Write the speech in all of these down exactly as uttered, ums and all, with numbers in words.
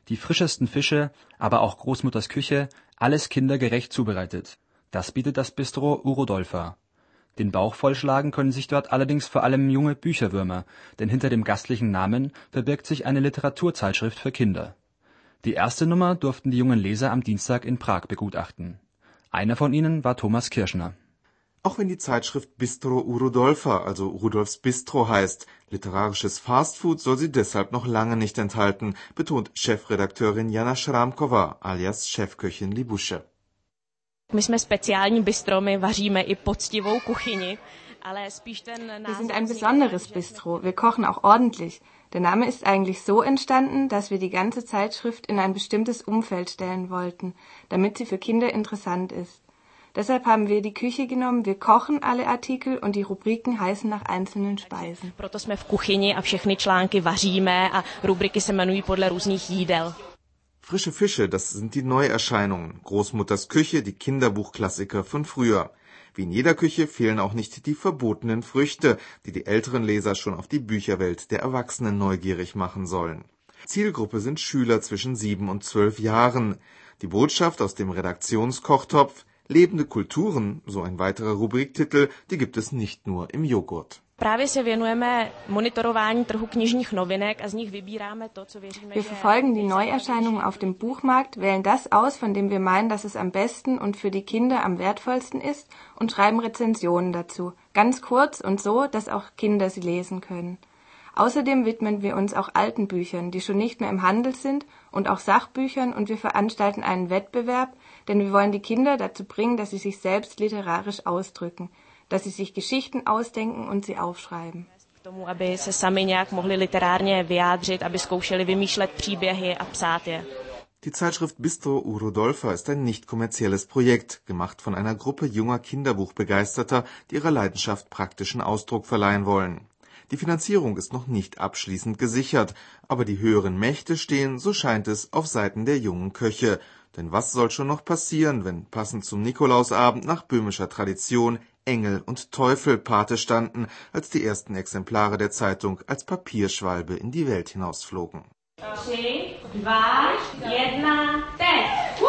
Die frischesten Fische, aber auch Großmutters Küche, alles kindergerecht zubereitet. Das bietet das Bistro U Rodolpha. Den Bauch vollschlagen können sich dort allerdings vor allem junge Bücherwürmer, denn hinter dem gastlichen Namen verbirgt sich eine Literaturzeitschrift für Kinder. Die erste Nummer durften die jungen Leser am Dienstag in Prag begutachten. Einer von ihnen war Thomas Kirschner. Auch wenn die Zeitschrift Bistro U Rodolpha, also Rudolfs Bistro heißt, literarisches Fastfood soll sie deshalb noch lange nicht enthalten, betont Chefredakteurin Jana Šrámková alias Chefköchin Libusche. My jsme speciální bistro, my vaříme i poctivou kuchyni, ale spíš ten název... Wir sind ein besonderes Bistro, wir kochen auch ordentlich. Der Name ist eigentlich so entstanden, dass wir die ganze Zeitschrift in ein bestimmtes Umfeld stellen wollten, damit sie für Kinder interessant ist. Deshalb haben wir die Küche genommen, wir kochen alle Artikel und die Rubriken heißen nach einzelnen Speisen. Proto jsme v kuchyni a všechny články vaříme a rubriky se jmenují podle různých jídel. Frische Fische, das sind die Neuerscheinungen. Großmutters Küche, die Kinderbuchklassiker von früher. Wie in jeder Küche fehlen auch nicht die verbotenen Früchte, die die älteren Leser schon auf die Bücherwelt der Erwachsenen neugierig machen sollen. Zielgruppe sind Schüler zwischen sieben und zwölf Jahren. Die Botschaft aus dem Redaktionskochtopf: Lebende Kulturen, so ein weiterer Rubriktitel, die gibt es nicht nur im Joghurt. Právě se věnujeme monitorování trhu knižních novinek a z nich vybíráme to, co věříme, Wir verfolgen die Neuerscheinungen auf dem Buchmarkt, wählen das aus, von dem wir meinen, dass es am besten und für die Kinder am wertvollsten ist und schreiben Rezensionen dazu. Ganz kurz und so, dass auch Kinder sie lesen können. Außerdem widmen wir uns auch alten Büchern, die schon nicht mehr im Handel sind, und auch Sachbüchern, und wir veranstalten einen Wettbewerb, denn wir wollen die Kinder dazu bringen, dass sie sich selbst literarisch ausdrücken, dass sie sich Geschichten ausdenken und sie aufschreiben. K tomu, aby se sami nějak mohli literárně vyjádřit, aby zkoušeli vymýšlet příběhy a psát je. Die Zeitschrift Bistro U Rodolpha ist ein nicht kommerzielles Projekt, gemacht von einer Gruppe junger Kinderbuchbegeisterter, die ihrer Leidenschaft praktischen Ausdruck verleihen wollen. Die Finanzierung ist noch nicht abschließend gesichert, aber die höheren Mächte stehen, so scheint es, auf Seiten der jungen Köche. Denn was soll schon noch passieren, wenn passend zum Nikolausabend nach böhmischer Tradition Engel und Teufel Pate standen, als die ersten Exemplare der Zeitung als Papierschwalbe in die Welt hinausflogen. Tři, dva, jedna, teď!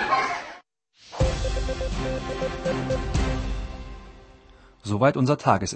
Soweit unser Tagesinhalt.